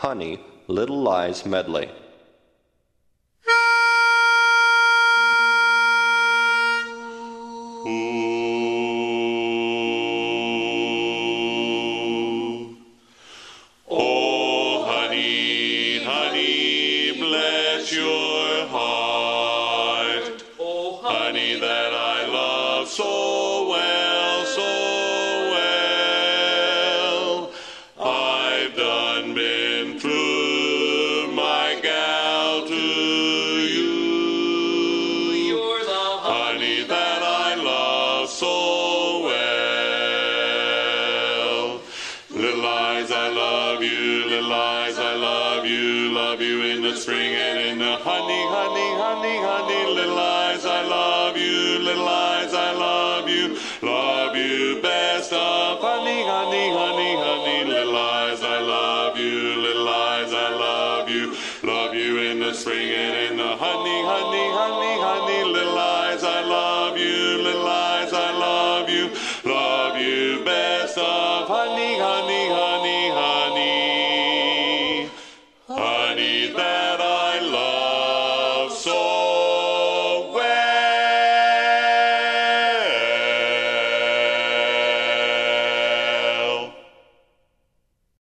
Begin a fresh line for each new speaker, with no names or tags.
Honey, Little Lies medley.
Oh, honey, honey, bless your heart. Oh, honey that I love so well, so well. I've done been true, my gal, to you. You're the honey that I love so well. Little eyes, I love you, little eyes, I love you in the spring and in the honey, honey, honey, honey. Little eyes, I love you, little eyes, I love you best of honey, honey, honey, honey. Little eyes, I love you, little eyes, I love you in the spring and in the honey, honey, honey, honey. Little eyes, I love you, little eyes, I love you best of honey, honey.